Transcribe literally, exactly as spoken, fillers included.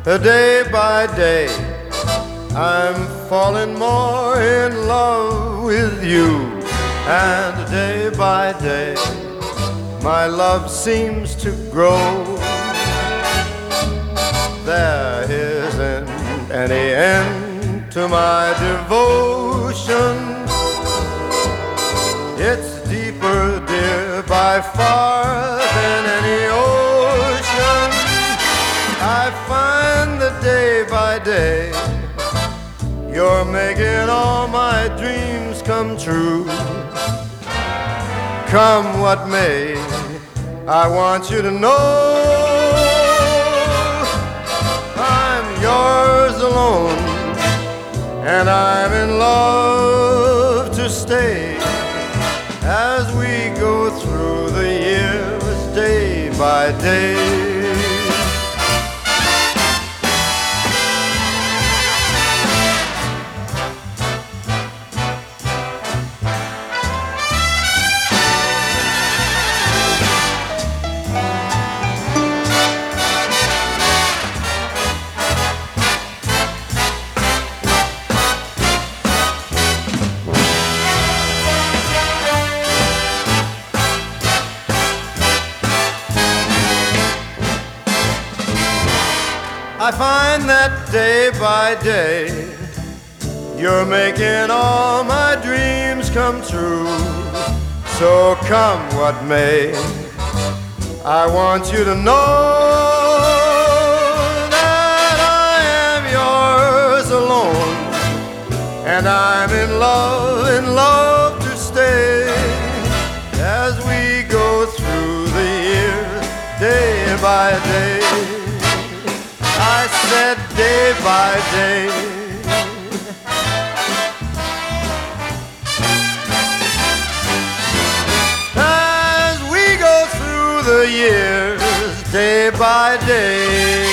Day by day, I'm falling more in love with you. And day by day, my love seems to grow. There isn't any end to my devotion. It's deeper, dear, by far than any ocean. I find that day by day you're making all my dreams come true. Come what may, I want you to know I'm yours alone, and I'm in love to stay as we go through the years day by day. I find that day by day you're making all my dreams come true. So come what may, I want you to know that I am yours alone, and I'm in love, in love to stay as we go through the years day by day. I said day by day. As we go through the years day by day.